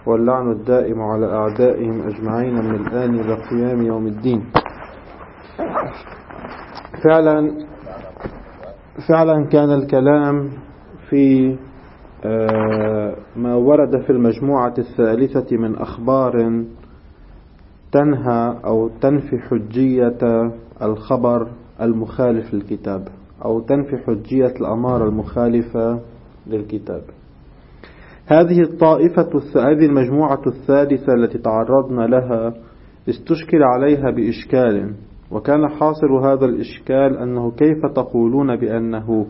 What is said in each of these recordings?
واللعن الدائم على أعدائهم أجمعين من الآن إلى قيام يوم الدين. فعلا كان الكلام في ما ورد في المجموعة الثالثة من أخبار تنهى أو تنفي حجية الخبر المخالف للكتاب، أو تنفي حجية الأمارة المخالفة للكتاب. هذه المجموعة الثالثة التي تعرضنا لها استشكل عليها بإشكال، وكان حاصل هذا الإشكال أنه كيف تقولون بأنه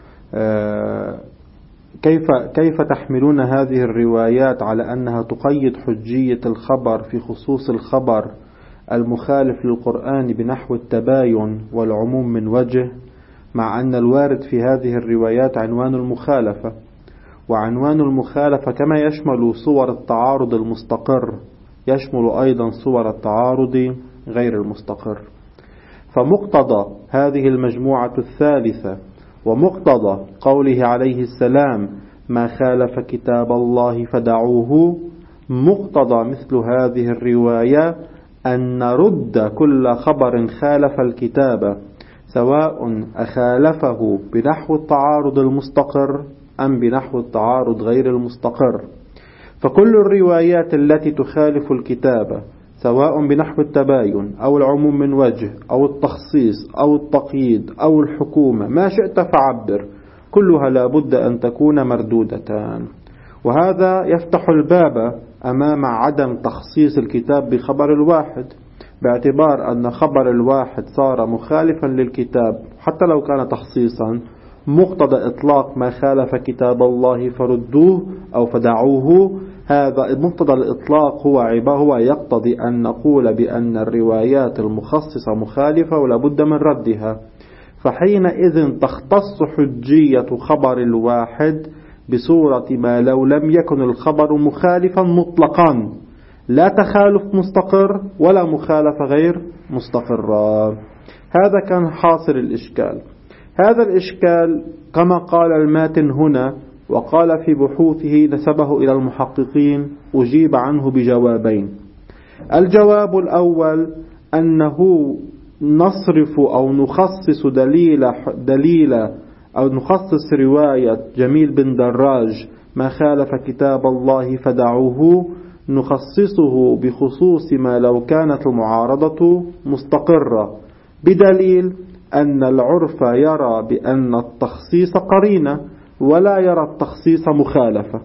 كيف تحملون هذه الروايات على أنها تقيد حجية الخبر في خصوص الخبر المخالف للقرآن بنحو التباين والعموم من وجه، مع أن الوارد في هذه الروايات عنوان المخالفة، وعنوان المخالفة كما يشمل صور التعارض المستقر يشمل أيضا صور التعارض غير المستقر. فمقتضى هذه المجموعة الثالثة ومقتضى قوله عليه السلام ما خالف كتاب الله فدعوه، مقتضى مثل هذه الرواية أن نرد كل خبر خالف الكتاب، سواء أخالفه بنحو التعارض المستقر أم بنحو التعارض غير المستقر. فكل الروايات التي تخالف الكتاب سواء بنحو التباين أو العموم من وجه أو التخصيص أو التقييد أو الحكومة، ما شئت فعبر، كلها لابد أن تكون مردودتان. وهذا يفتح الباب أمام عدم تخصيص الكتاب بخبر الواحد، باعتبار أن خبر الواحد صار مخالفا للكتاب حتى لو كان تخصيصا. مقتضى إطلاق ما خالف كتاب الله فردوه أو فدعوه، هذا مقتضى الإطلاق هو يقتضي أن نقول بأن الروايات المخصصة مخالفة ولا بد من ردها. فحينئذ تختص حجية خبر الواحد بصورة ما لو لم يكن الخبر مخالفا مطلقا، لا تخالف مستقر ولا مخالفة غير مستقرة. هذا كان حاصل الإشكال. هذا الإشكال كما قال الماتن هنا وقال في بحوثه نسبه إلى المحققين أجيب عنه بجوابين. الجواب الأول أنه نصرف أو نخصص دليل أو نخصص رواية جميل بن دراج ما خالف كتاب الله فدعوه، نخصصه بخصوص ما لو كانت المعارضة مستقرة، بدليل أن العرف يرى بأن التخصيص قرينة ولا يرى التخصيص مخالفة.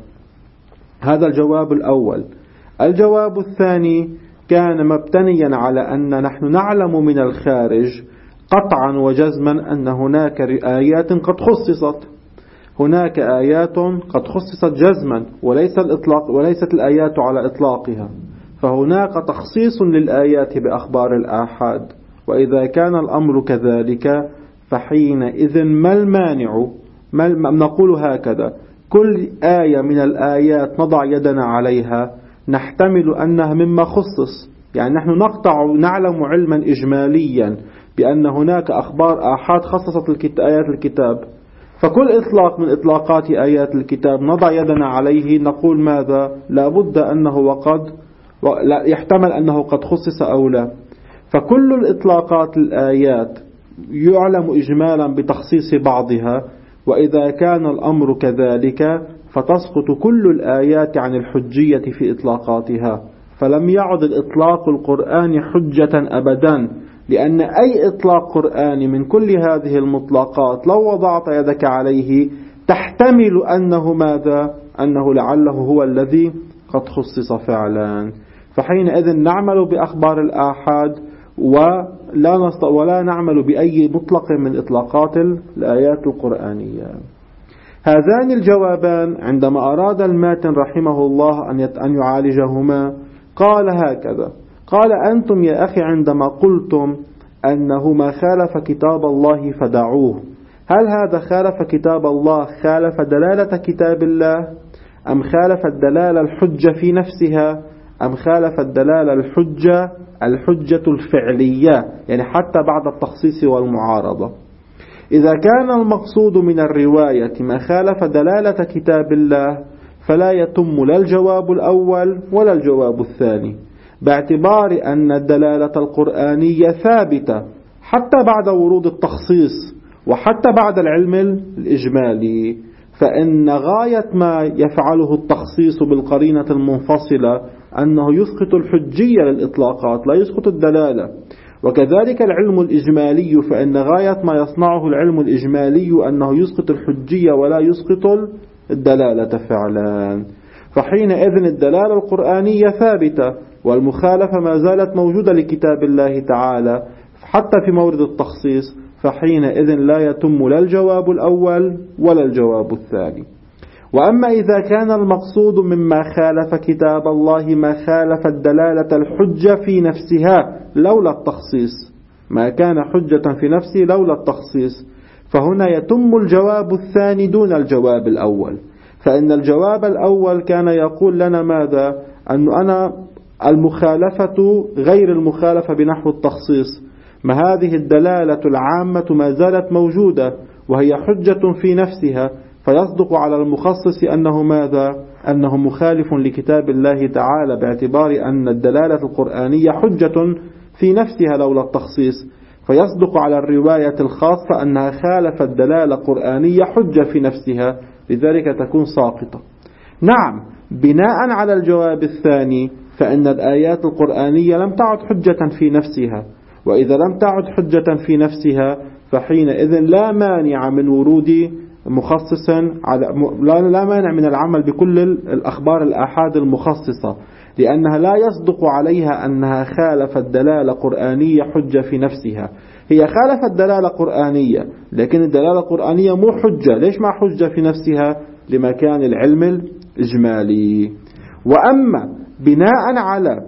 هذا الجواب الأول. الجواب الثاني كان مبتنيا على أن نحن نعلم من الخارج قطعا وجزما أن هناك آيات قد خصصت، هناك آيات قد خصصت جزما وليست الآيات على إطلاقها، فهناك تخصيص للآيات بأخبار الآحاد. وإذا كان الأمر كذلك فحينئذ ما المانع؟ نقول هكذا: كل آية من الآيات نضع يدنا عليها نحتمل أنها مما خصص، يعني نحن نعلم علما إجماليا بأن هناك أخبار آحاد خصصت آيات الكتاب، فكل إطلاق من إطلاقات آيات الكتاب نضع يدنا عليه نقول ماذا؟ لابد أنه لا يحتمل أنه قد خصص أو لا. فكل الإطلاقات الآيات يعلم إجمالا بتخصيص بعضها، وإذا كان الأمر كذلك فتسقط كل الآيات عن الحجية في إطلاقاتها، فلم يعد الإطلاق القرآني حجة أبدا، لأن أي إطلاق قرآني من كل هذه المطلقات لو وضعت يدك عليه تحتمل أنه ماذا؟ أنه لعله هو الذي قد خصص فعلا. فحينئذ نعمل بأخبار الآحاد ولا نعمل بأي مطلق من إطلاقات الآيات القرآنية. هذان الجوابان عندما أراد الماتن رحمه الله أن يعالجهما قال هكذا: قال أنتم يا أخي عندما قلتم أنه ما خالف كتاب الله فدعوه، هل هذا خالف كتاب الله خالف دلالة كتاب الله، أم خالف الدلالة الحجة في نفسها، أم خالف الدلالة الحجة الفعلية، يعني حتى بعد التخصيص والمعارضة؟ إذا كان المقصود من الرواية ما خالف دلالة كتاب الله فلا يتم لا الجواب الأول ولا الجواب الثاني، باعتبار أن الدلالة القرآنية ثابتة حتى بعد ورود التخصيص وحتى بعد العلم الإجمالي. فإن غاية ما يفعله التخصيص بالقرينة المنفصلة أنه يسقط الحجية للإطلاقات، لا يسقط الدلالة. وكذلك العلم الإجمالي، فإن غاية ما يصنعه العلم الإجمالي أنه يسقط الحجية ولا يسقط الدلالة فعلا. فحينئذ الدلالة القرآنية ثابتة، والمخالفة ما زالت موجودة لكتاب الله تعالى حتى في مورد التخصيص، فحينئذ لا يتم لا الجواب الأول ولا الجواب الثاني. وأما إذا كان المقصود مما خالف كتاب الله ما خالف الدلالة الحجة في نفسها لولا التخصيص، ما كان حجة في نفسه لولا التخصيص، فهنا يتم الجواب الثاني دون الجواب الأول. فإن الجواب الأول كان يقول لنا ماذا؟ أن المخالفة غير المخالفة بنحو التخصيص، ما هذه الدلالة العامة ما زالت موجودة وهي حجة في نفسها، فيصدق على المخصص أنه ماذا؟ أنه مخالف لكتاب الله تعالى، باعتبار أن الدلالة القرآنية حجة في نفسها لولا التخصيص، فيصدق على الرواية الخاصة أنها خالفت دلالة قرآنية حجة في نفسها، لذلك تكون ساقطة. نعم، بناء على الجواب الثاني فإن الآيات القرآنية لم تعد حجة في نفسها، وإذا لم تعد حجة في نفسها فحينئذ لا مانع من ورود مخصص لا مانع من العمل بكل الأخبار الآحاد المخصصة، لأنها لا يصدق عليها أنها خالفت دلالة قرآنية حجة في نفسها. هي خالفت دلالة قرآنية، لكن الدلالة القرآنية مو حجة. ليش ما حجة في نفسها؟ لمكان العلم الإجمالي. وأما بناء على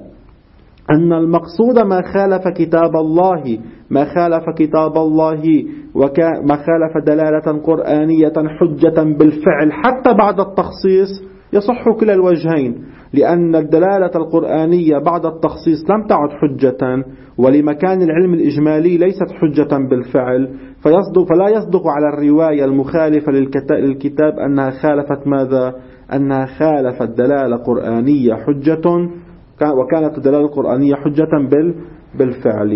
أن المقصود ما خالف كتاب الله، ما خالف كتاب الله وما خالف دلالة قرآنية حجة بالفعل حتى بعد التخصيص، يصح كلا الوجهين، لأن الدلالة القرآنية بعد التخصيص لم تعد حجة، ولمكان العلم الإجمالي ليست حجة بالفعل، فلا يصدق على الرواية المخالفة للكتاب أنها خالفت ماذا؟ أنها خالفت دلالة قرآنية حجة، وكانت الدلالة القرآنية حجة بالفعل.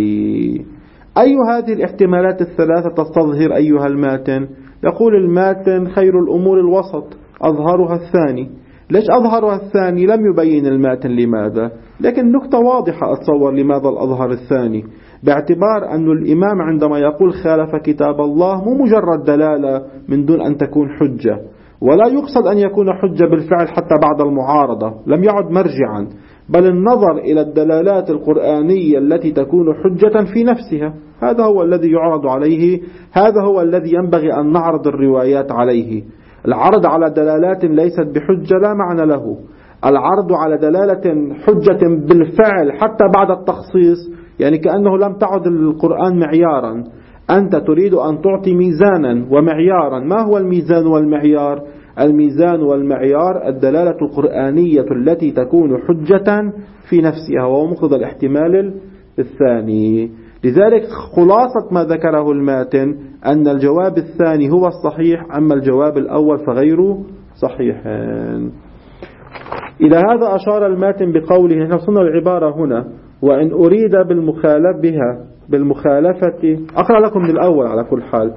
أي هذه الاحتمالات الثلاثة تستظهر أيها الماتن؟ يقول الماتن: خير الأمور الوسط، أظهرها الثاني. ليش أظهرها الثاني؟ لم يبين الماتن لماذا، لكن نكتة واضحة أتصور لماذا الأظهر الثاني، باعتبار أن الإمام عندما يقول خالف كتاب الله مو مجرد دلالة من دون أن تكون حجة، ولا يقصد أن يكون حجة بالفعل حتى بعد المعارضة، لم يعد مرجعا، بل النظر إلى الدلالات القرآنية التي تكون حجة في نفسها، هذا هو الذي يعرض عليه، هذا هو الذي ينبغي أن نعرض الروايات عليه. العرض على دلالات ليست بحجة لا معنى له. العرض على دلالة حجة بالفعل حتى بعد التخصيص يعني كأنه لم تعد القرآن معيارا. أنت تريد أن تعطي ميزانا ومعيارا. ما هو الميزان والمعيار؟ الميزان والمعيار الدلالة القرآنية التي تكون حجة في نفسها، وهو مقتضى الاحتمال الثاني. لذلك خلاصة ما ذكره الماتن أن الجواب الثاني هو الصحيح، أما الجواب الأول فغير صحيح. إلى هذا أشار الماتن بقوله، نحن وصلنا العبارة هنا: وإن أريد بالمخالفة. أقرأ لكم من الأول على كل حال.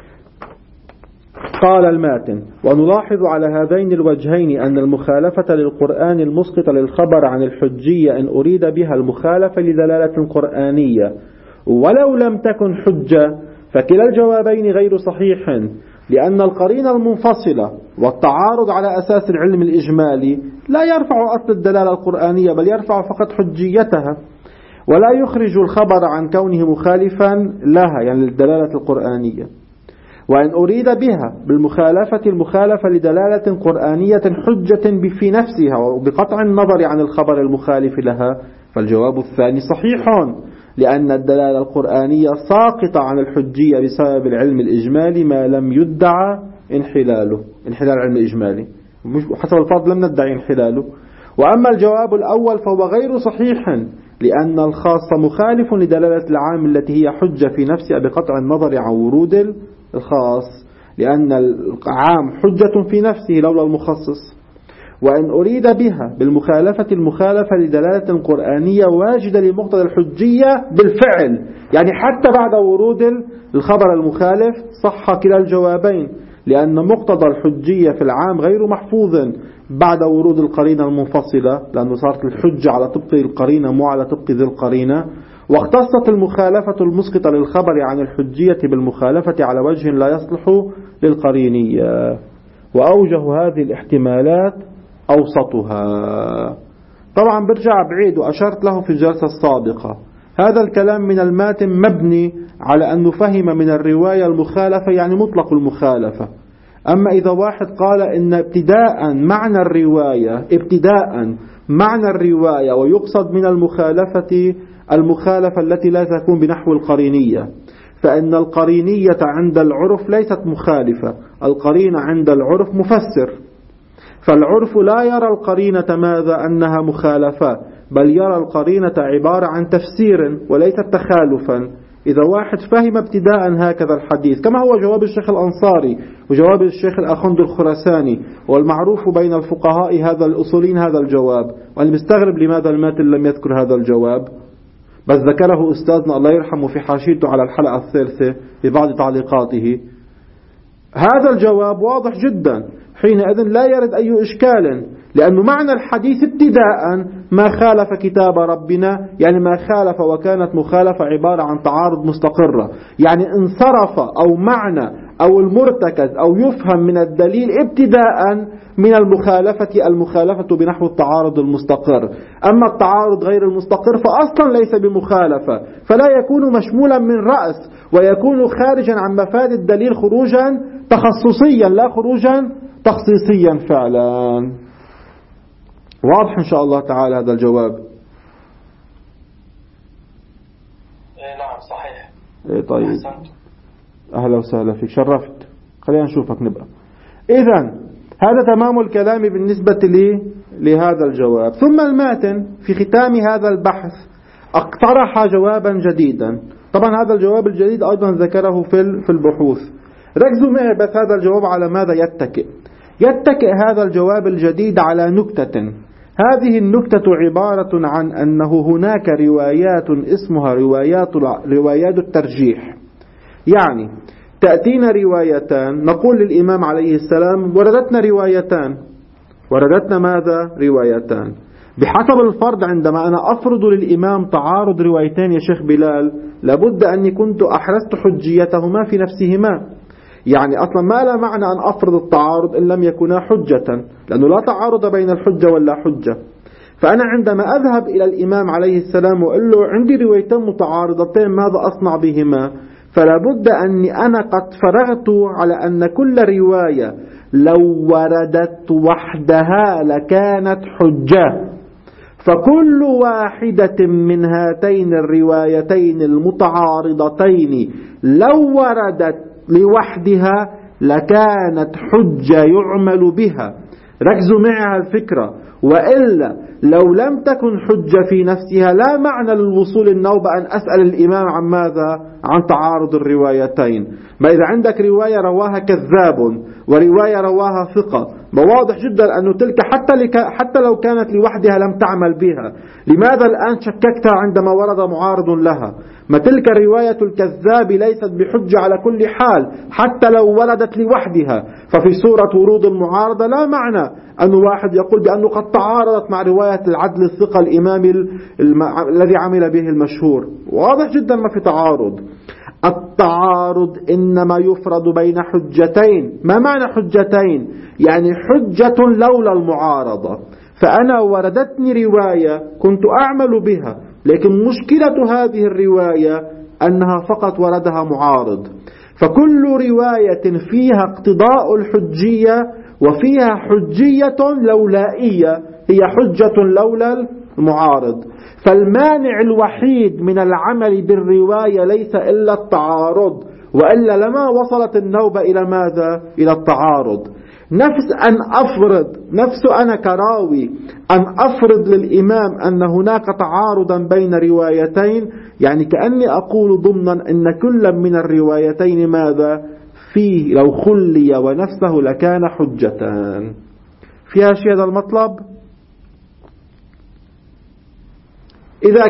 قال الماتن: ونلاحظ على هذين الوجهين أن المخالفة للقرآن المسقطة للخبر عن الحجية إن أريد بها المخالفة لدلالة قرآنية ولو لم تكن حجة، فكلا الجوابين غير صحيح، لأن القرينة المنفصلة والتعارض على أساس العلم الإجمالي لا يرفع أصل الدلالة القرآنية، بل يرفع فقط حجيتها، ولا يخرج الخبر عن كونه مخالفا لها يعني للدلالة القرآنية. وإن أريد بها بالمخالفة المخالفة لدلالة قرآنية حجة في نفسها وبقطع النظر عن الخبر المخالف لها، فالجواب الثاني صحيح، لأن الدلالة القرآنية ساقطة عن الحجية بسبب العلم الإجمالي ما لم يدعى انحلال العلم الإجمالي، حسب الفرض لم ندعي انحلاله. وأما الجواب الأول فهو غير صحيح، لأن الخاص مخالف لدلالة العام التي هي حجة في نفسها بقطع النظر عن ورود الخاص، لأن العام حجة في نفسه لولا المخصص. وإن أريد بها بالمخالفة المخالفة لدلالة قرآنية واجدة لمقتضى الحجية بالفعل، يعني حتى بعد ورود الخبر المخالف صح كلا الجوابين، لأن مقتضى الحجية في العام غير محفوظ بعد ورود القرينة المنفصلة، لأنه صارت الحجة على طبق القرينة مو على طبق ذي القرينة. واختصت المخالفة المسقطة للخبر عن الحجية بالمخالفة على وجه لا يصلح للقرينية. وأوجه هذه الاحتمالات أوسطها. طبعا برجع بعيد وأشرت له في الجلسة السابقة، هذا الكلام من الماتن مبني على أنه فهم من الرواية المخالفة يعني مطلق المخالفة. أما إذا واحد قال إن ابتداء معنى الرواية ويقصد من المخالفة التي لا تكون بنحو القرينية، فإن القرينية عند العرف ليست مخالفة، القرينة عند العرف مفسر، فالعرف لا يرى القرينة ماذا أنها مخالفة، بل يرى القرينة عبارة عن تفسير وليست تخالفا. إذا واحد فهم ابتداء هكذا الحديث، كما هو جواب الشيخ الأنصاري وجواب الشيخ الأخند الخراساني، والمعروف بين الفقهاء هذا الأصولين هذا الجواب، وأنا مستغرب لماذا الماتن لم يذكر هذا الجواب، بس ذكره أستاذنا الله يرحمه في حاشيته على الحلقة الثالثة في بعض تعليقاته. هذا الجواب واضح جدا، حينئذ لا يرد أي إشكال، لأنه معنى الحديث ابتداء ما خالف كتاب ربنا، يعني ما خالف وكانت مخالفة عبارة عن تعارض مستقرة، يعني انصرف أو معنى أو المرتكز أو يفهم من الدليل ابتداء من المخالفة بنحو التعارض المستقر. أما التعارض غير المستقر فأصلا ليس بمخالفة، فلا يكون مشمولا من رأس، ويكون خارجا عن مفاد الدليل خروجا تخصصيا لا خروجا تخصيصيا فعلا. واضح إن شاء الله تعالى هذا الجواب؟ نعم صحيح. طيب أهلا وسهلا فيك، شرفت. خلينا نشوفك نبقى. إذن هذا تمام الكلام بالنسبة لهذا الجواب. ثم الماتن في ختام هذا البحث اقترح جوابا جديدا. طبعا هذا الجواب الجديد أيضا ذكره في البحوث. ركزوا معي بس، هذا الجواب على ماذا يتكئ هذا الجواب الجديد على نكتة. هذه النكتة عبارة عن أنه هناك روايات اسمها روايات الترجيح. يعني تأتينا روايتان، نقول للإمام عليه السلام وردتنا روايتان، وردتنا ماذا؟ روايتان. بحسب الفرض عندما أنا أفرض للإمام تعارض روايتين يا شيخ بلال، لابد أني كنت أحرزت حجيتهما في نفسهما. يعني أصلا ما لا معنى أن أفرض التعارض إن لم يكونا حجة، لأنه لا تعارض بين الحجة ولا حجة. فأنا عندما أذهب إلى الإمام عليه السلام وأقول له عندي روايتين متعارضتين ماذا أصنع بهما، فلا بد أني أنا قد فرغت على أن كل رواية لو وردت وحدها لكانت حجة، فكل واحدة من هاتين الروايتين المتعارضتين لو وردت لوحدها لكانت حجة يعمل بها. ركزوا معها الفكرة، وإلا لو لم تكن حجة في نفسها لا معنى للوصول النوبة أن أسأل الإمام عن ماذا؟ عن تعارض الروايتين. ما إذا عندك رواية رواها كذاب ورواية رواها ثقة، واضح جدا أنه تلك حتى لو كانت لوحدها لم تعمل بها. لماذا الآن شككتها عندما ورد معارض لها؟ ما تلك رواية الكذاب ليست بحجة على كل حال حتى لو وردت لوحدها. ففي صورة ورود المعارضة لا معنى أن واحد يقول بأنه قد تعارضت مع رواية العدل الثقة الإمام الذي عمل به المشهور. واضح جدا ما في تعارض. التعارض إنما يفرض بين حجتين. ما معنى حجتين؟ يعني حجة لولا المعارضة. فأنا وردتني رواية كنت أعمل بها، لكن مشكلة هذه الرواية أنها فقط وردها معارض. فكل رواية فيها اقتضاء الحجية وفيها حجية لولائية هي حجة لولا المعارض. فالمانع الوحيد من العمل بالرواية ليس إلا التعارض، وإلا لما وصلت النوبة إلى ماذا؟ إلى التعارض. نفس أنا كراوي أن أفرض للإمام أن هناك تعارضا بين روايتين، يعني كأني أقول ضمنا أن كل من الروايتين ماذا؟ فيه لو خلي ونفسه لكان حجتان. فيها شيء هذا المطلب؟ إذا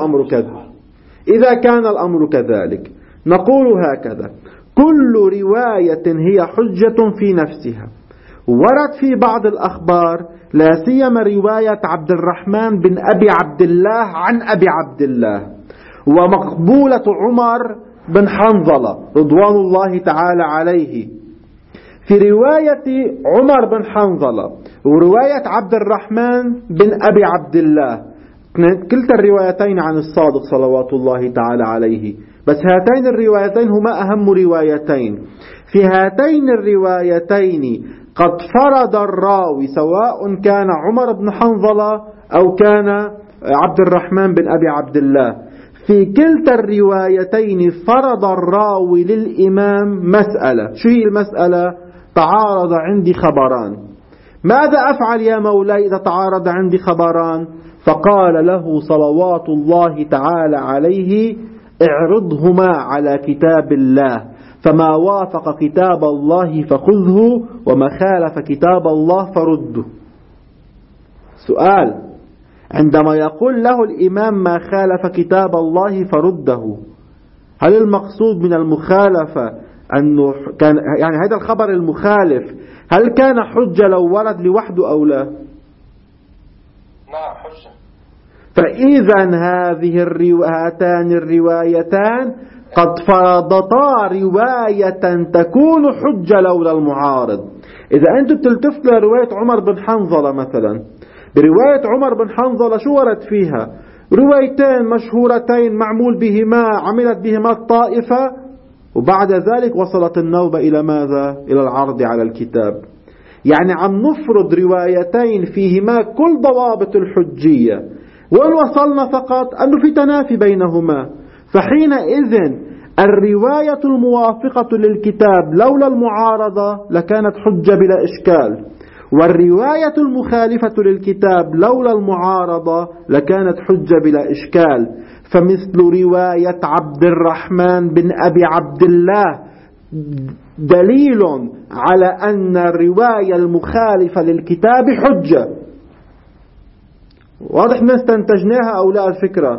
كان الأمر كذلك نقول هكذا: كل رواية هي حجة في نفسها، ورد في بعض الأخبار لا سيما رواية عبد الرحمن بن أبي عبد الله عن أبي عبد الله، ومقبولة عمر بن حنظلة رضوان الله تعالى عليه. في رواية عمر بن حنظلة ورواية عبد الرحمن بن أبي عبد الله، كلتا الروايتين عن الصادق صلوات الله تعالى عليه، بس هاتين الروايتين هما أهم روايتين. في هاتين الروايتين قد فرض الراوي، سواء كان عمر بن حنظلة أو كان عبد الرحمن بن أبي عبد الله، في كلتا الروايتين فرض الراوي للإمام مسألة. شو هي المسألة؟ تعارض عندي خبران، ماذا أفعل يا مولاي إذا تعارض عندي خبران؟ فقال له صلوات الله تعالى عليه: اعرضهما على كتاب الله، فما وافق كتاب الله فخذه، وما خالف كتاب الله فرده. سؤال: عندما يقول له الإمام ما خالف كتاب الله فرده، هل المقصود من المخالفة أنه كان يعني هذا الخبر المخالف هل كان حجة لو ورد لوحده أو لا؟ نعم حجة. فإذا هاتان الروايتان قد فرضتا رواية تكون حجة لولا المعارض. إذا أنتم تلتفتوا لرواية عمر بن حنظلة مثلا، برواية عمر بن حنظلة شو ورد فيها؟ روايتين مشهورتين معمول بهما، عملت بهما الطائفة، وبعد ذلك وصلت النوبة إلى ماذا؟ إلى العرض على الكتاب. يعني عم نفرض روايتين فيهما كل ضوابط الحجية، وإن وصلنا فقط أنه في تنافي بينهما، فحينئذ الرواية الموافقة للكتاب لولا المعارضة لكانت حجة بلا إشكال، والرواية المخالفة للكتاب لولا المعارضة لكانت حجة بلا إشكال. فمثل رواية عبد الرحمن بن أبي عبد الله دليل على أن الرواية المخالفة للكتاب حجة. واضح ما استنتجناها أو لا الفكرة؟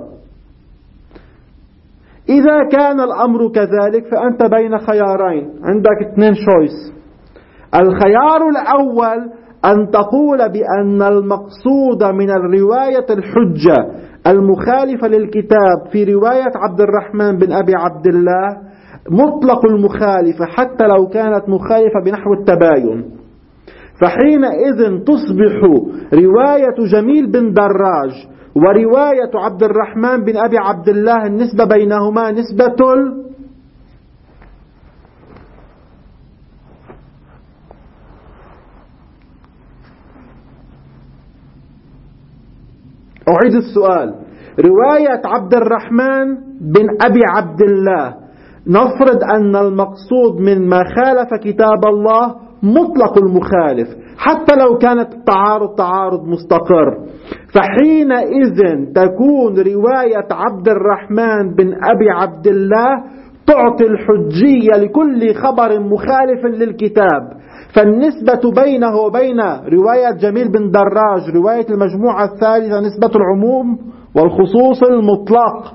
إذا كان الأمر كذلك فأنت بين خيارين، عندك 2 choice. الخيار الأول أن تقول بأن المقصود من الرواية الحجة المخالفة للكتاب في رواية عبد الرحمن بن أبي عبد الله مطلق المخالفة حتى لو كانت مخالفة بنحو التباين، فحينئذ تصبح رواية جميل بن دراج ورواية عبد الرحمن بن أبي عبد الله النسبة بينهما نسبة أعيد السؤال. رواية عبد الرحمن بن أبي عبد الله نفرض أن المقصود من ما خالف كتاب الله مطلق المخالف حتى لو كانت تعارض مستقر، فحينئذ تكون رواية عبد الرحمن بن أبي عبد الله تعطي الحجية لكل خبر مخالف للكتاب، فالنسبة بينه وبين رواية جميل بن دراج رواية المجموعة الثالثة نسبة العموم والخصوص المطلق.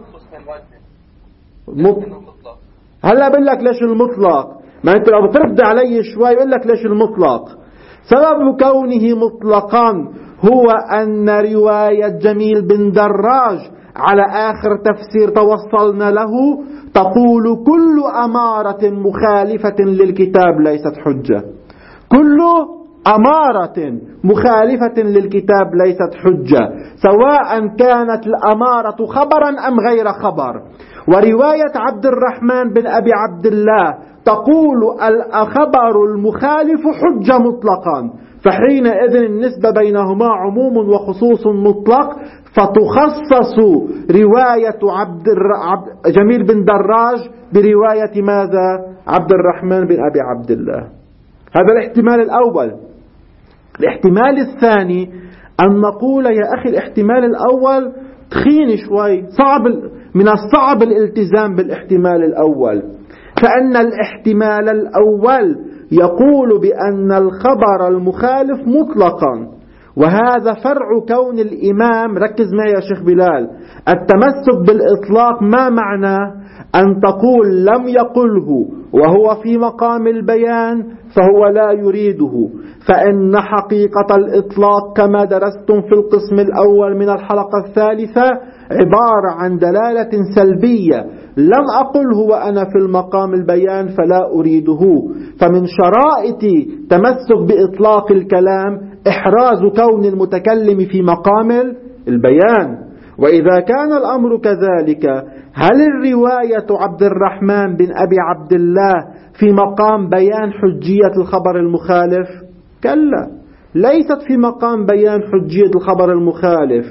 هلا بقول لك ليش المطلق؟ ما انت لو بترد علي شوي بقول لك ليش المطلق. سبب كونه مطلقا هو أن رواية جميل بن دراج على آخر تفسير توصلنا له تقول كل أمارة مخالفة للكتاب ليست حجة. كل أمارة مخالفة للكتاب ليست حجة، سواء كانت الأمارة خبرا أم غير خبر. ورواية عبد الرحمن بن أبي عبد الله تقول الخبر المخالف حجة مطلقا، فحينئذ النسبة بينهما عموم وخصوص مطلق، فتخصص رواية جميل بن دراج برواية ماذا؟ عبد الرحمن بن أبي عبد الله. هذا الاحتمال الأول. الاحتمال الثاني أن نقول يا أخي الاحتمال الأول تخين شوي، صعب، من الصعب الالتزام بالاحتمال الأول، فأن الاحتمال الأول يقول بأن الخبر المخالف مطلقا، وهذا فرع كون الإمام، ركز معي يا شيخ بلال، التمسك بالإطلاق ما معنى أن تقول لم يقله وهو في مقام البيان فهو لا يريده، فإن حقيقة الإطلاق كما درستم في القسم الأول من الحلقة الثالثة عبارة عن دلالة سلبية، لم أقله وأنا في المقام البيان فلا أريده. فمن شرائط تمسك بإطلاق الكلام إحراز كون المتكلم في مقام البيان. وإذا كان الأمر كذلك، هل الرواية عبد الرحمن بن أبي عبد الله في مقام بيان حجية الخبر المخالف؟ كلا، ليست في مقام بيان حجية الخبر المخالف،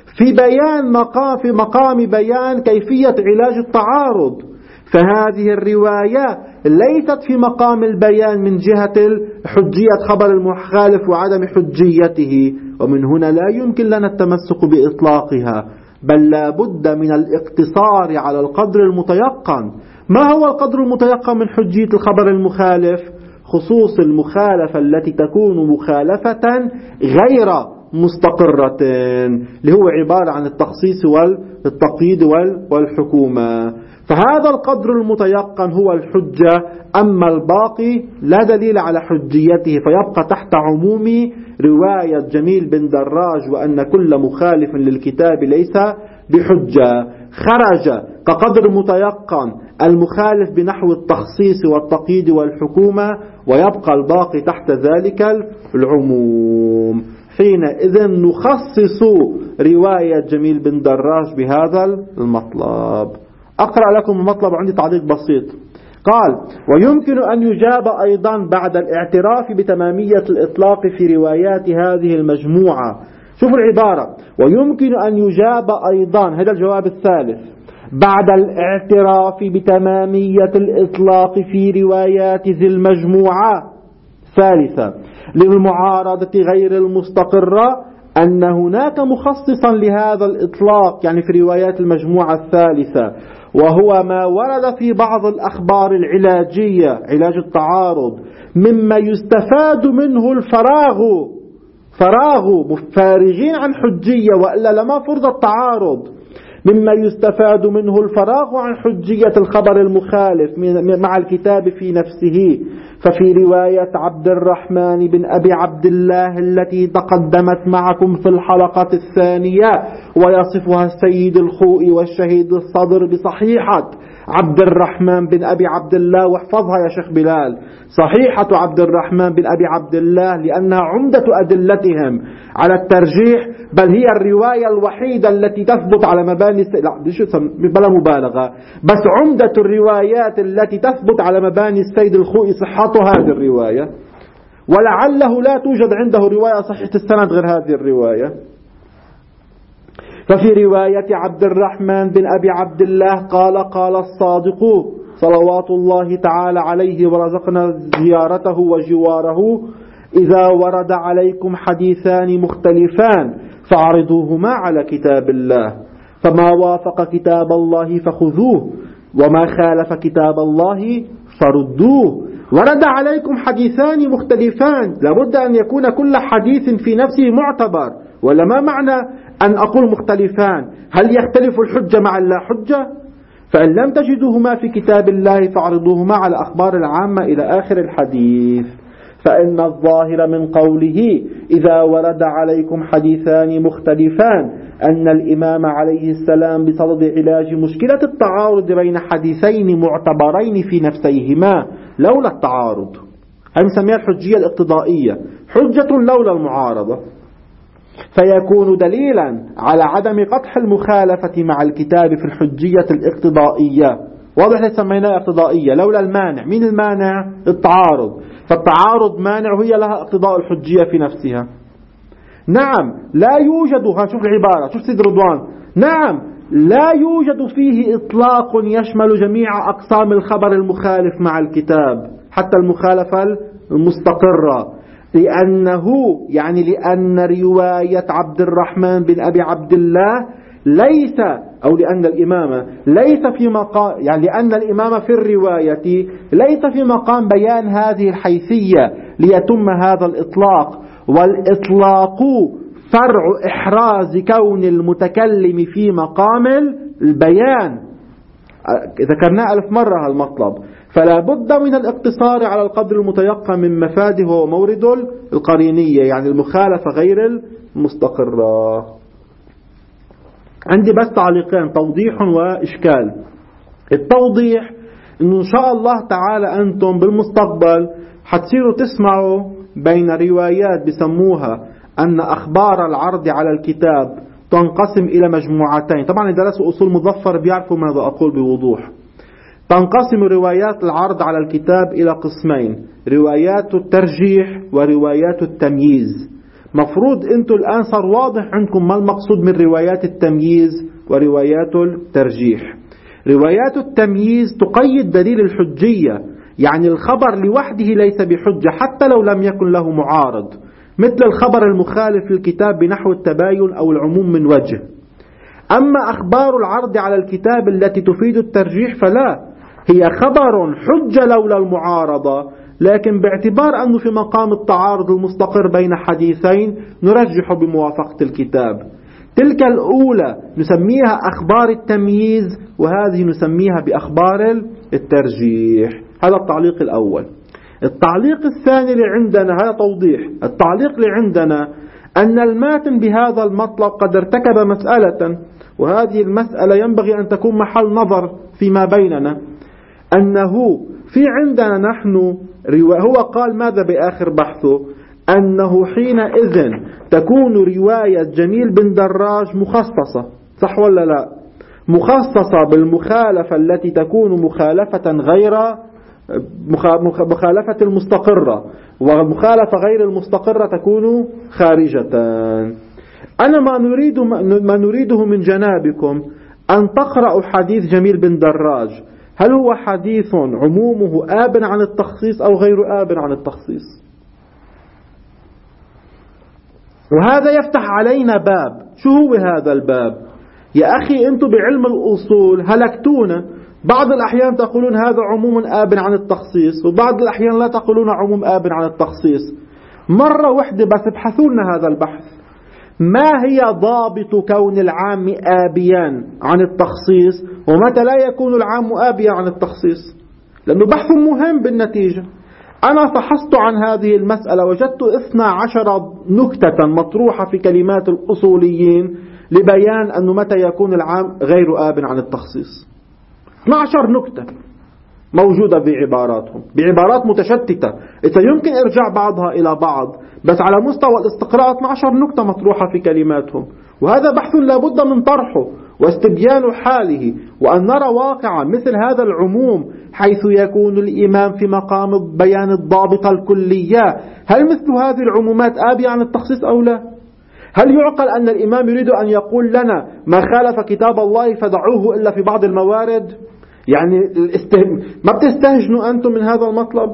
في مقام بيان كيفية علاج التعارض. فهذه الرواية ليست في مقام البيان من جهة حجية خبر المخالف وعدم حجيته، ومن هنا لا يمكن لنا التمسك بإطلاقها، بل لا بد من الاقتصار على القدر المتيقن. ما هو القدر المتيقن من حجية الخبر المخالف؟ خصوص المخالفة التي تكون مخالفة غير مستقرة، اللي هو عبارة عن التخصيص والتقييد والحكومة. فهذا القدر المتيقن هو الحجة، أما الباقي لا دليل على حجيته، فيبقى تحت عموم رواية جميل بن دراج وأن كل مخالف للكتاب ليس بحجة. خرج كقدر متيقن المخالف بنحو التخصيص والتقييد والحكومة، ويبقى الباقي تحت ذلك العموم. حينئذ نخصص رواية جميل بن دراج بهذا المطلب. أقرأ لكم المطلب، عندي تعليق بسيط. قال: ويمكن أن يجاب أيضا بعد الاعتراف بتمامية الإطلاق في روايات هذه المجموعة. شوفوا العبارة، ويمكن أن يجاب أيضا، هذا الجواب الثالث، بعد الاعتراف بتمامية الإطلاق في روايات ذي المجموعة. ثالثا، للمعارضة غير المستقرة أن هناك مخصصا لهذا الإطلاق، يعني في روايات المجموعة الثالثة، وهو ما ورد في بعض الأخبار العلاجية، علاج التعارض، مما يستفاد منه فراغ مفارغين عن حجية وإلا لما فرض التعارض، مما يستفاد منه الفراغ عن حجية الخبر المخالف مع الكتاب في نفسه. ففي رواية عبد الرحمن بن أبي عبد الله التي تقدمت معكم في الحلقة الثانية ويصفها السيد الخوئي والشهيد الصدر بصحيحة عبد الرحمن بن أبي عبد الله، واحفظها يا شيخ بلال، صحيحة عبد الرحمن بن أبي عبد الله، لأنها عمدة أدلتهم على الترجيح، بل هي الرواية الوحيدة التي تثبت على مباني بلا مبالغة، بس عمدة الروايات التي تثبت على مباني السيد الخوئي صحة هذه الرواية، ولعله لا توجد عنده رواية صحيحة السند غير هذه الرواية. ففي رواية عبد الرحمن بن أبي عبد الله قال الصادق صلوات الله تعالى عليه ورزقنا زيارته وجواره: إذا ورد عليكم حديثان مختلفان فاعرضوهما على كتاب الله، فما وافق كتاب الله فخذوه وما خالف كتاب الله فردوه. ورد عليكم حديثان مختلفان، لابد أن يكون كل حديث في نفسه معتبر، ولا ما معنى أن أقول مختلفان؟ هل يختلف الحجة مع اللا حجة؟ فإن لم تجدوهما في كتاب الله فاعرضوهما على أخبار العامة إلى آخر الحديث. فإن الظاهر من قوله إذا ورد عليكم حديثان مختلفان أن الإمام عليه السلام بصدد علاج مشكلة التعارض بين حديثين معتبرين في نفسيهما لولا التعارض. هذه نسميها الحجية الاقتضائية، حجة لولا المعارضة، فيكون دليلا على عدم قطع المخالفة مع الكتاب في الحجية الاقتضائية. واضح ليس سميناها اقتضائية لولا المانع. مين المانع؟ التعارض، فالتعارض مانع وهي لها اقتضاء الحجية في نفسها. نعم لا يوجد، شوف العبارة، شوف سيد رضوان، نعم لا يوجد فيه إطلاق يشمل جميع أقسام الخبر المخالف مع الكتاب حتى المخالفة المستقرة، لأن رواية عبد الرحمن بن أبي عبد الله ليس أو لأن الإمام ليس في مقام، يعني لأن الإمام في الرواية ليس في مقام بيان هذه الحيثية ليتم هذا الإطلاق. والإطلاق فرع إحراز كون المتكلم في مقام البيان، ذكرناه 1000 مرة هالمطلب. فلا بد من الاقتصار على القدر المتيقن من مفاده ومورد القرينية، يعني المخالفة غير المستقرة. عندي بس تعليقين، توضيح وإشكال. التوضيح إنه إن شاء الله تعالى أنتم بالمستقبل حتصيروا تسمعوا بين روايات بسموها أن أخبار العرض على الكتاب تنقسم إلى مجموعتين. طبعا إذا درسوا أصول مظفر بيعرفوا ماذا أقول بوضوح. تنقسم روايات العرض على الكتاب إلى قسمين، روايات الترجيح وروايات التمييز. مفروض أنتم الآن صار واضح عندكم ما المقصود من روايات التمييز وروايات الترجيح. روايات التمييز تقيد دليل الحجية، يعني الخبر لوحده ليس بحجة حتى لو لم يكن له معارض، مثل الخبر المخالف للكتاب بنحو التباين أو العموم من وجه. أما أخبار العرض على الكتاب التي تفيد الترجيح فلا، هي خبر حجة لولا المعارضة، لكن باعتبار أنه في مقام التعارض المستقر بين حديثين نرجح بموافقة الكتاب. تلك الأولى نسميها أخبار التمييز، وهذه نسميها بأخبار الترجيح. هذا التعليق الأول. التعليق الثاني اللي عندنا، هذا توضيح. التعليق اللي عندنا أن الماتن بهذا المطلب قد ارتكب مسألة، وهذه المسألة ينبغي أن تكون محل نظر فيما بيننا. أنه في عندنا نحن هو قال ماذا بآخر بحثه؟ أنه حينئذ تكون رواية جميل بن دراج مخصصة، صح ولا لا؟ مخصصة بالمخالفة التي تكون مخالفة غير مخالفة المستقرة، والمخالفة غير المستقرة تكون خارجة. أنا ما نريده من جنابكم أن تقرأوا حديث جميل بن دراج، هل هو حديث عمومه آب عن التخصيص أو غير آب عن التخصيص؟ وهذا يفتح علينا باب. شو هو هذا الباب؟ يا أخي أنتم بعلم الأصول هلكتونا. بعض الأحيان تقولون هذا عموم آب عن التخصيص، وبعض الأحيان لا تقولون عموم آب عن التخصيص. مرة واحدة بس ابحثوا لنا هذا البحث، ما هي ضابط كون العام آبيا عن التخصيص، ومتى لا يكون العام آبيا عن التخصيص؟ لأنه بحث مهم بالنتيجة. أنا فحصت عن هذه المسألة وجدت 12 نكتة مطروحة في كلمات الأصوليين لبيان أنه متى يكون العام غير آب عن التخصيص. 12 نكتة موجودة بعباراتهم، بعبارات متشتتة، إذا يمكن إرجاع بعضها إلى بعض، بس على مستوى الاستقراء 12 نكتة مطروحة في كلماتهم. وهذا بحث لابد من طرحه واستبيان حاله، وأن نرى واقعا مثل هذا العموم حيث يكون الإمام في مقام بيان الضابطة الكلية. هل مثل هذه العمومات آبية عن التخصيص أو لا؟ هل يعقل أن الإمام يريد أن يقول لنا ما خالف كتاب الله فدعوه إلا في بعض الموارد؟ يعني ما بتستهجنوا أنتم من هذا المطلب؟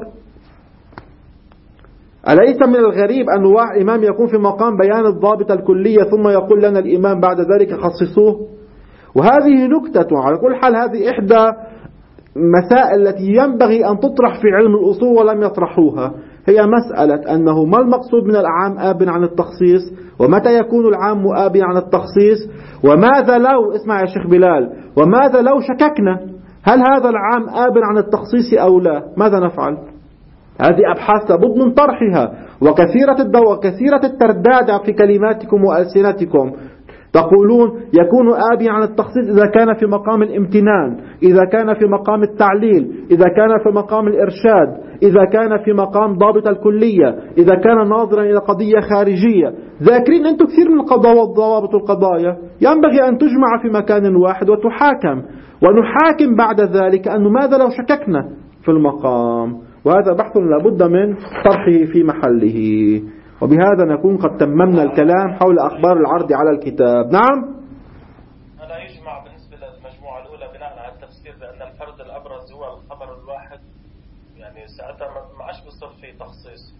أليس من الغريب أن إمام يكون في مقام بيان الضابطة الكلية ثم يقول لنا الإمام بعد ذلك خصصوه؟ وهذه نكتة. على كل حال هذه إحدى مسائل التي ينبغي أن تطرح في علم الأصول ولم يطرحوها، هي مسألة أنه ما المقصود من العام آب عن التخصيص، ومتى يكون العام آب عن التخصيص، وماذا لو، اسمع يا شيخ بلال، وماذا لو شككنا هل هذا العام آب عن التخصيص أو لا؟ ماذا نفعل؟ هذه أبحاث لابد من طرحها، وكثيرة الترداد في كلماتكم وألسنتكم. تقولون يكون آبي عن التخصيص إذا كان في مقام الامتنان، إذا كان في مقام التعليل، إذا كان في مقام الإرشاد، إذا كان في مقام ضابط الكلية، إذا كان ناظرا إلى قضية خارجية. ذاكرين أنتم كثير من ضوابط القضايا ينبغي أن تجمع في مكان واحد وتحاكم، ونحاكم بعد ذلك أنه ماذا لو شككنا في المقام. وهذا بحث لابد من طرحه في محله. وبهذا نكون قد تممنا الكلام حول أخبار العرض على الكتاب. نعم. ألا يجمع بالنسبة للمجموعة الأولى بناء على التفسير بأن الفرد الأبرز هو الخبر الواحد، يعني ساعتها ما عادش بيصير فيه تخصيص.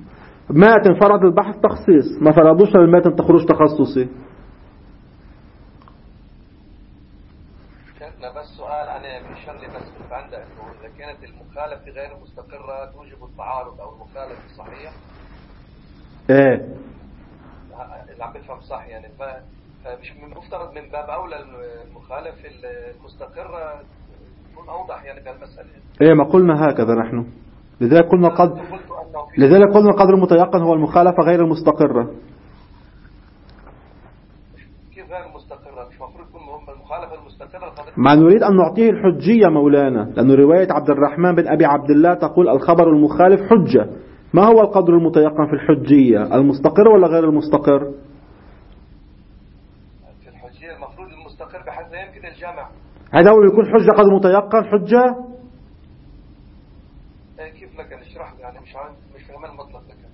ماتن فرض البحث تخصيص، ما فرضوش الماتن تخرج تخصصي. شيخنا بس سؤال أنا في شغلة بس كنت عندها إنه إذا كانت المخالفة غير مستقرة توجب التعارض أو المخالفة صحيح؟ إيه إذا عم بفهم صح يعني فمش من المفترض من باب أولى المخالفة المستقرة تكون أوضح يعني بهالمسألة؟ إيه ما قلنا هكذا نحن، لذلك قلنا القدر المتيقن هو المخالفة غير المستقرة. كيف غير المستقرة؟ مش مفروض تكون المخالفة المستقرة؟ ما نريد أن نعطيه الحجية مولانا، لأن رواية عبد الرحمن بن أبي عبد الله تقول الخبر المخالف حجة. ما هو القدر المتيقن في الحجية، المستقر ولا غير المستقر؟ في الحجية المفروض المستقر بحيث لا يمكن الجمع. هذا هو يكون حجة، قدر متيقن حجة. كيف لك اشرح يعني مش فهمان المطلق لك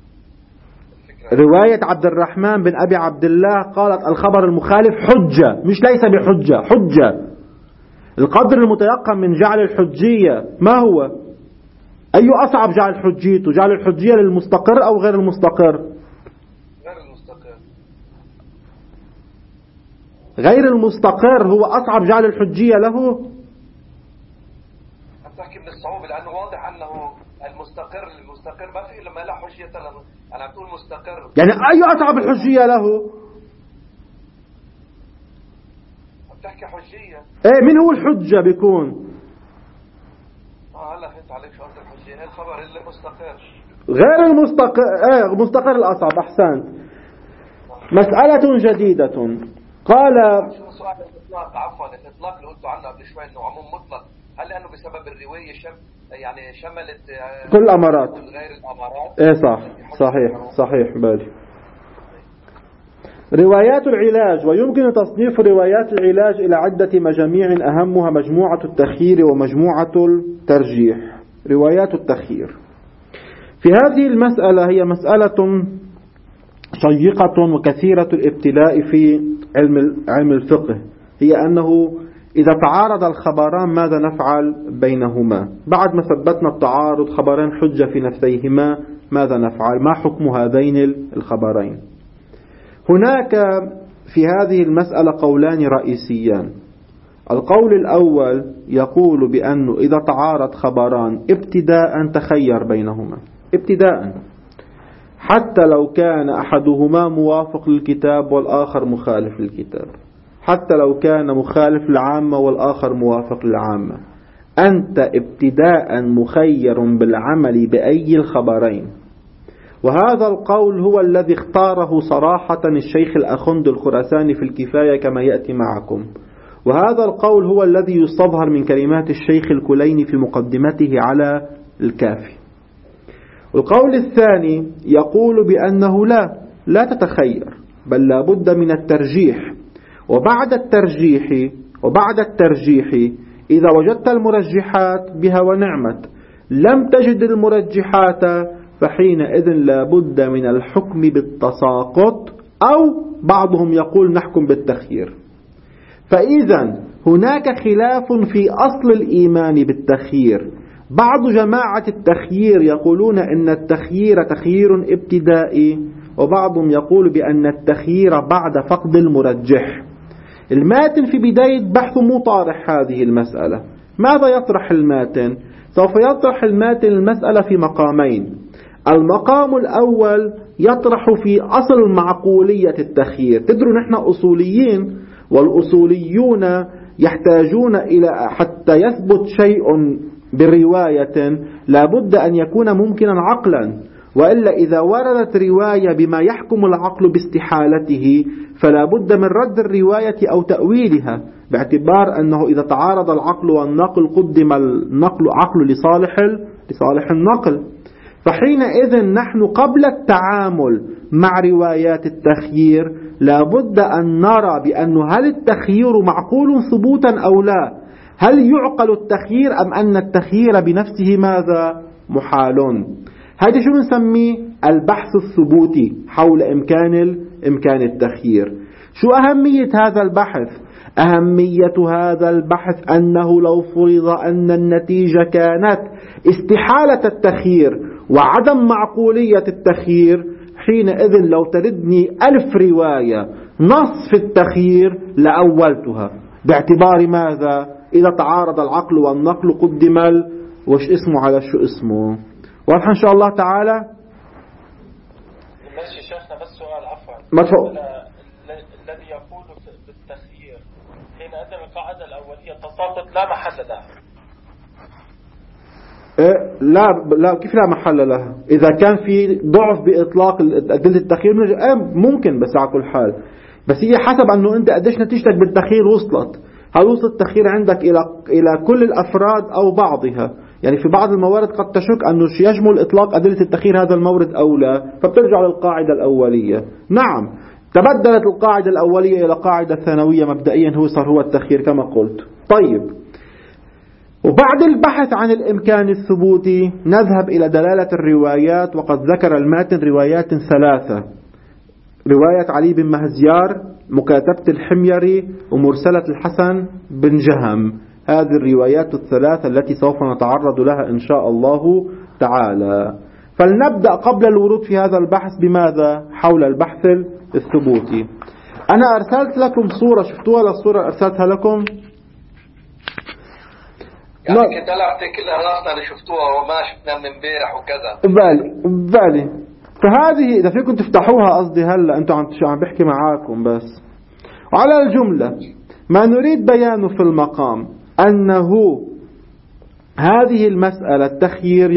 رواية عبد الرحمن بن أبي عبد الله قالت الخبر المخالف حجة، مش ليس بحجة، حجة. القدر المتيقن من جعل الحجية ما هو؟ أي أصعب جعل حجيته، جعل الحجية للمستقر أو غير المستقر؟ غير المستقر. غير المستقر هو أصعب جعل الحجية له. تحكي من الصعوبة لأنه واضح أنه المستقر ما فيه لما لا حجية له. أنا عم تقول مستقر يعني أي أصعب الحجية له؟ بتحكي حجية. إيه من هو الحجة بيكون؟ هلا فهمت عليك شو قصد الحجية. الخبر اللي مستقر غير المستقر. إيه مستقر الأصعب. أحسنت. مسألة جديدة. قال شو سؤال الإطلاق؟ عفوا الإطلاق اللي قلتوا عنه قبل شوي إنه عموم مطلق، هل لأنه بسبب الرواية يعني شملت كل الأمارات غير الأمارات؟ إيه صحيح بالي. روايات العلاج، ويمكن تصنيف روايات العلاج إلى عدة مجاميع أهمها مجموعة التخيير ومجموعة الترجيح. روايات التخيير في هذه المسألة هي مسألة شيقة وكثيرة الابتلاء في علم الفقه، هي أنه إذا تعارض الخبران ماذا نفعل بينهما؟ بعد ما ثبتنا التعارض، خبران حجة في نفسيهما، ماذا نفعل؟ ما حكم هذين الخبرين؟ هناك في هذه المسألة قولان رئيسيان. القول الأول يقول بأنه إذا تعارض خبران ابتداء تخير بينهما ابتداء، حتى لو كان أحدهما موافق للكتاب والآخر مخالف للكتاب، حتى لو كان مخالف للعامة والآخر موافق للعامة، أنت ابتداء مخير بالعمل بأي الخبرين. وهذا القول هو الذي اختاره صراحة الشيخ الأخند الخراساني في الكفاية كما يأتي معكم، وهذا القول هو الذي يستظهر من كلمات الشيخ الكليني في مقدمته على الكافي. القول الثاني يقول بأنه لا تتخير، بل لا بد من الترجيح، وبعد الترجيح إذا وجدت المرجحات بها ونعمت، لم تجد المرجحات فحينئذ لا بد من الحكم بالتساقط، أو بعضهم يقول نحكم بالتخيير. فإذا هناك خلاف في أصل الإيمان بالتخيير. بعض جماعة التخيير يقولون إن التخيير تخيير ابتدائي، وبعضهم يقول بأن التخيير بعد فقد المرجح. الماتن في بداية بحث مو طارح هذه المسألة. ماذا يطرح الماتن؟ سوف يطرح الماتن المسألة في مقامين. المقام الأول يطرح في أصل معقولية التخيير. تدروا نحن أصوليين، والأصوليون يحتاجون إلى حتى يثبت شيء برواية لابد أن يكون ممكنا عقلا، وإلا إذا وردت رواية بما يحكم العقل باستحالته فلا بد من رد الرواية أو تأويلها، باعتبار أنه إذا تعارض العقل والنقل قدم النقل عقل لصالح النقل. فحينئذ نحن قبل التعامل مع روايات التخيير لا بد أن نرى بأن هل التخيير معقول ثبوتا أو لا، هل يعقل التخيير أم أن التخيير بنفسه ماذا محال. هذا شو نسميه البحث الثبوتي حول إمكان التخيير. شو أهمية هذا البحث؟ أهمية هذا البحث أنه لو فرض أن النتيجة كانت استحالة التخيير وعدم معقولية التخيير، حينئذ لو تردني 1000 رواية نص في التخيير لأولتها، باعتبار ماذا؟ إذا تعارض العقل والنقل قدم وش اسمه على شو اسمه. واضح إن شاء الله تعالى. ماشي شيخنا، بس سؤال عفوا. الذي يقول بالتخيير حين قدم القاعدة الأولية تساقط لا محل لها. لا كيف لا محل لها؟ إذا كان في ضعف بإطلاق أدلة التخيير ممكن، بس على كل حال بس هي حسب أنه أنت قديش نتيجتك بالتخيير وصلت. هل وصل التخيير عندك إلى كل الأفراد أو بعضها؟ يعني في بعض الموارد قد تشك أنه يشمل إطلاق أدلة التخيير هذا المورد أو لا، فبترجع للقاعدة الأولية. نعم تبدلت القاعدة الأولية إلى قاعدة ثانوية مبدئيا هو التخيير كما قلت. طيب، وبعد البحث عن الإمكان الثبوتي نذهب إلى دلالة الروايات. وقد ذكر الماتن روايات 3: رواية علي بن مهزيار، مكاتبة الحميري، ومرسلة الحسن بن جهم. هذه الروايات 3 التي سوف نتعرض لها إن شاء الله تعالى. فلنبدأ قبل الورود في هذا البحث بماذا؟ حول البحث الثبوتي. أنا أرسلت لكم صورة، شفتوها للصورة أرسلتها لكم؟ يعني كنت أعطي كل الراسنا اللي شفتوها وما شفنا من امبارح وكذا. بالي. فهذه إذا فيكم تفتحوها، قصدي هلا أنتوا عم بحكي معاكم بس. وعلى الجملة ما نريد بيانه في المقام أنه هذه المسألة التخيير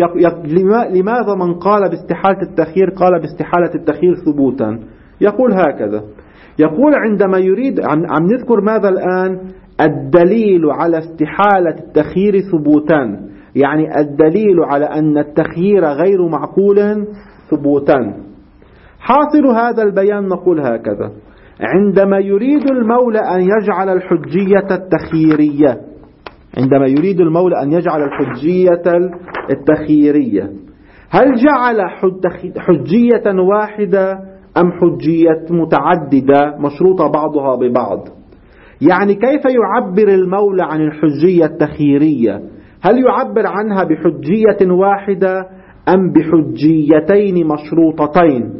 لماذا من قال باستحالة التخيير قال باستحالة التخيير ثبوتا؟ يقول هكذا، يقول عندما يريد عم نذكر ماذا الآن؟ الدليل على استحالة التخيير ثبوتا، يعني الدليل على أن التخيير غير معقول ثبوتا. حاصل هذا البيان نقول هكذا: عندما يريد المولى أن يجعل الحجية التخييرية، عندما يريد المولى أن يجعل الحجية التخييرية، هل جعل حجية واحدة أم حجية متعددة مشروطة بعضها ببعض؟ يعني كيف يعبر المولى عن الحجية التخييرية؟ هل يعبر عنها بحجية واحدة أم بحجيتين مشروطتين؟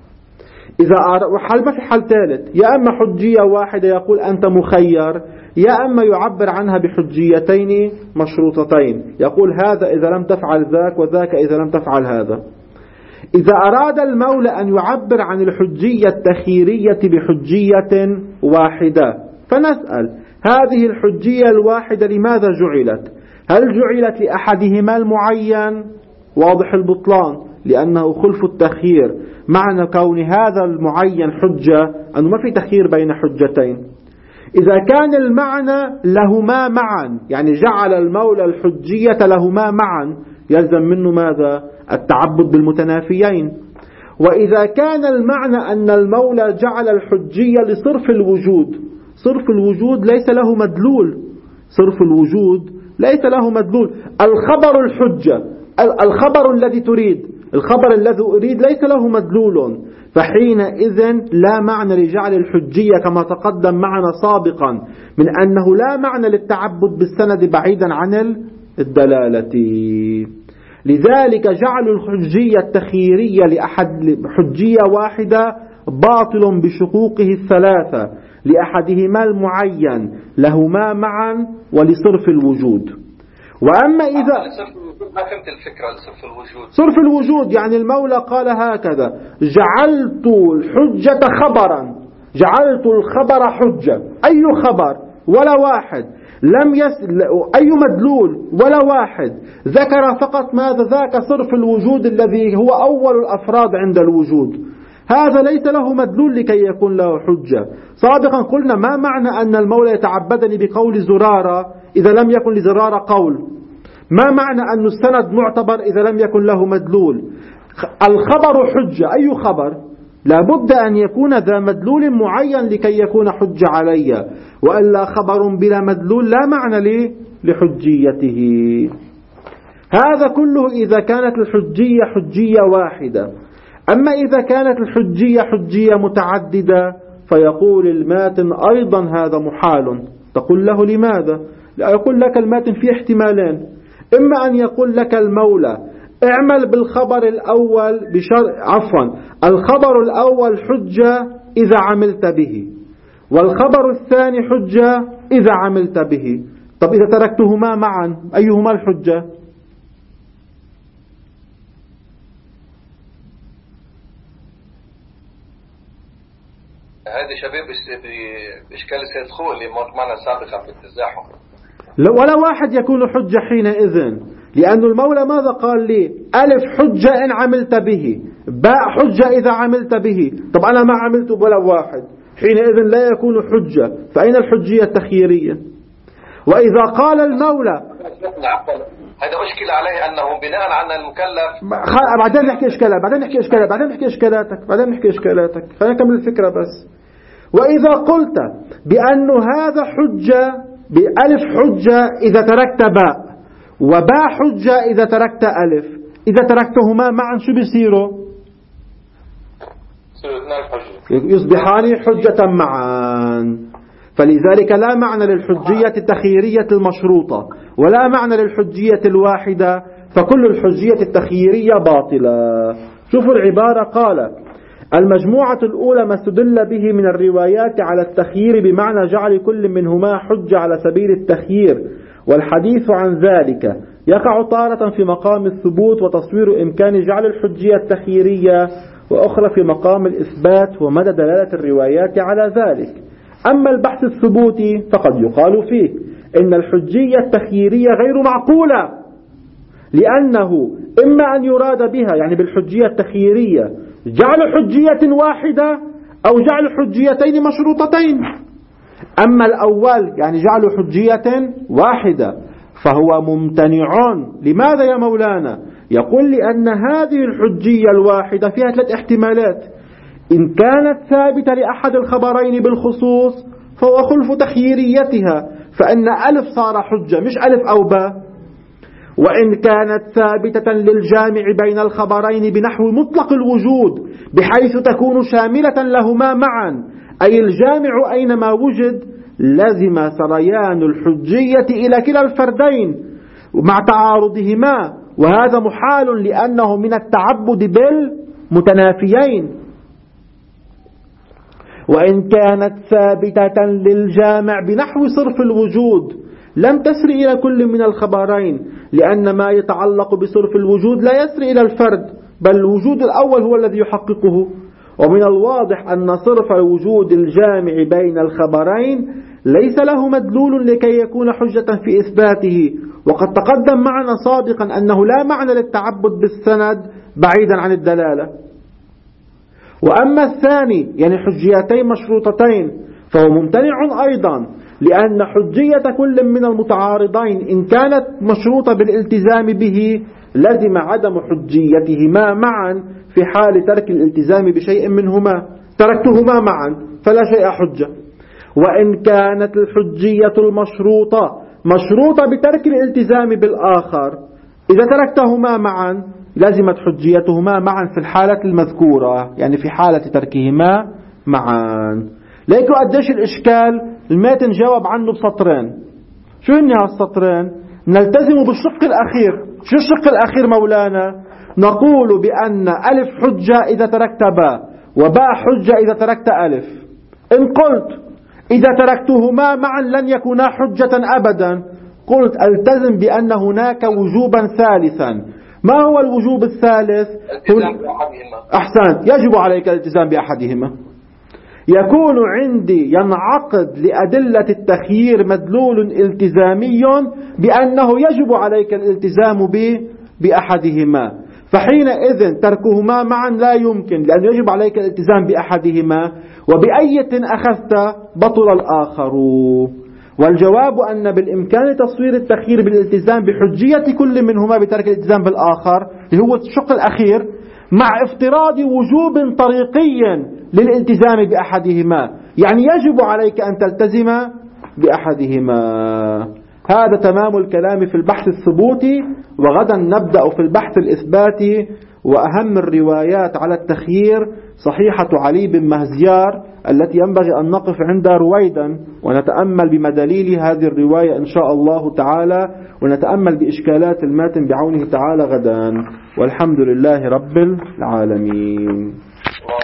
إذا حال ما في حال ثالث، يا أما حجية واحدة يقول أنت مخير، يا أما يعبر عنها بحجيتين مشروطتين، يقول هذا إذا لم تفعل ذاك وذاك إذا لم تفعل هذا. إذا أراد المولى أن يعبر عن الحجية التخييرية بحجية واحدة، فنسأل هذه الحجية الواحدة لماذا جعلت؟ هل جعلت لأحدهما المعين؟ واضح البطلان، لأنه خلف التخيير. معنى كون هذا المعين حجة أنه ما في تخيير بين حجتين. إذا كان المعنى لهما معا، يعني جعل المولى الحجية لهما معا، يلزم منه ماذا؟ التعبد بالمتنافيين. وإذا كان المعنى أن المولى جعل الحجية لصرف الوجود، صرف الوجود ليس له مدلول، صرف الوجود ليس له مدلول. الخبر الحجة، الخبر الذي تريد، الخبر الذي أريد ليس له مدلول، فحينئذ لا معنى لجعل الحجية كما تقدم معنا سابقا من أنه لا معنى للتعبد بالسند بعيدا عن الدلالة. لذلك جعل الحجية التخييرية لأحد حجية واحدة باطل بشقوقه الثلاثة، لأحدهما المعين لهما معا ولصرف الوجود. وأما إذا ما فهمت الفكرة لصرف الوجود. صرف الوجود يعني المولى قال هكذا: جعلت الحجة خبرا، جعلت الخبر حجة. أي خبر؟ ولا واحد. أي مدلول؟ ولا واحد. ذكر فقط ماذا؟ ذاك صرف الوجود الذي هو أول الأفراد عند الوجود. هذا ليس له مدلول لكي يكون له حجة. سابقا قلنا ما معنى أن المولى يتعبدني بقول زرارة إذا لم يكن لزرارة قول؟ ما معنى أن السند معتبر إذا لم يكن له مدلول؟ الخبر حجة. أي خبر؟ لابد أن يكون ذا مدلول معين لكي يكون حجة علي، وإلا خبر بلا مدلول لا معنى لحجيته. هذا كله إذا كانت الحجية حجية واحدة. أما إذا كانت الحجية حجية متعددة فيقول الماتن أيضا هذا محال. تقول له لماذا؟ لا، يقول لك الماتن في احتمالين: إما أن يقول لك المولى اعمل بالخبر الأول الخبر الأول حجة إذا عملت به، والخبر الثاني حجة إذا عملت به. طب إذا تركتهما معا أيهما الحجة؟ هذا شباب بإشكال سيد خوه اللي معنا سابقا في التزاحم. ولا واحد يكون حجة حينئذ، لأن المولى ماذا قال لي؟ ألف حجة إن عملت به، باء حجة إذا عملت به. طب أنا ما عملت ولا واحد، حينئذ لا يكون حجة. فأين الحجية التخييرية؟ وإذا قال المولى هذا أشكل عليه أنه بناء على المكلف. بعدين نحكي إشكالاتك خلينا نكمل الفكرة بس. وإذا قلت بأن هذا حجة بألف حجة إذا تركت باء، وباء حجة إذا تركت ألف، إذا تركتهما معا شو بيصيروا؟ يصبحان حجة معا. فلذلك لا معنى للحجية التخييرية المشروطة ولا معنى للحجية الواحدة، فكل الحجية التخييرية باطلة. شوفوا العبارة، قال: المجموعة الأولى ما استدل به من الروايات على التخيير بمعنى جعل كل منهما حجة على سبيل التخيير، والحديث عن ذلك يقع تارة في مقام الثبوت وتصوير إمكان جعل الحجية التخييرية، وأخرى في مقام الإثبات ومدى دلالة الروايات على ذلك. أما البحث الثبوتي فقد يقال فيه إن الحجية التخييرية غير معقولة، لأنه إما أن يراد بها يعني بالحجية التخييرية جعل حجية واحدة أو جعل حجيتين مشروطتين. أما الأول يعني جعل حجية واحدة فهو ممتنع. لماذا يا مولانا؟ يقول لأن هذه الحجية الواحدة فيها 3 احتمالات. إن كانت ثابتة لأحد الخبرين بالخصوص فهو خلف تخييريتها، فإن ألف صار حجة مش ألف أو باء. وإن كانت ثابتة للجامع بين الخبرين بنحو مطلق الوجود بحيث تكون شاملة لهما معا، أي الجامع أينما وجد، لزم سريان الحجية إلى كلا الفردين مع تعارضهما، وهذا محال لأنه من التعبد بالمتنافيين. وإن كانت ثابتة للجامع بنحو صرف الوجود لم تسر إلى كل من الخبرين، لأن ما يتعلق بصرف الوجود لا يسر إلى الفرد، بل الوجود الأول هو الذي يحققه. ومن الواضح أن صرف الوجود الجامع بين الخبرين ليس له مدلول لكي يكون حجة في إثباته. وقد تقدم معنا سابقا أنه لا معنى للتعبد بالسند بعيدا عن الدلالة. وأما الثاني يعني حجيتين مشروطتين فهو ممتنع أيضا، لأن حجية كل من المتعارضين إن كانت مشروطة بالالتزام به لزم عدم حجيتهما معا في حال ترك الالتزام بشيء منهما. تركتهما معا فلا شيء حجة. وإن كانت الحجية المشروطة مشروطة بترك الالتزام بالآخر، إذا تركتهما معا لزمت حجيتهما معا في الحالة المذكورة، يعني في حالة تركهما معا. ليكوا قديش الإشكال الماتن جاوب عنه بسطرين. شو هن هالسطرين؟ نلتزم بالشق الأخير. شو الشق الأخير مولانا؟ نقول بأن ألف حجة إذا تركت باء، وباء حجة إذا تركت ألف. إن قلت إذا تركتهما معا لن يكونا حجة أبدا، قلت ألتزم بأن هناك وجوبا ثالثا. ما هو الوجوب الثالث؟ أحسنت، يجب عليك الالتزام بأحدهما. يكون عندي ينعقد لأدلة التخيير مدلول التزامي بأنه يجب عليك الالتزام بأحدهما، فحينئذ تركهما معا لا يمكن، لأنه يجب عليك الالتزام بأحدهما، وبأية أخذت بطل الآخر. والجواب أن بالإمكان تصوير التخيير بالالتزام بحجية كل منهما بترك الالتزام بالآخر، اللي هو الشق الأخير، مع افتراض وجوب طريقي للالتزام بأحدهما، يعني يجب عليك أن تلتزم بأحدهما. هذا تمام الكلام في البحث الثبوتي، وغدا نبدأ في البحث الإثباتي. وأهم الروايات على التخيير صحيحة علي بن مهزيار التي ينبغي أن نقف عندها رويدا ونتأمل بمدليل هذه الرواية إن شاء الله تعالى، ونتأمل بإشكالات الماتن بعونه تعالى غدا. والحمد لله رب العالمين.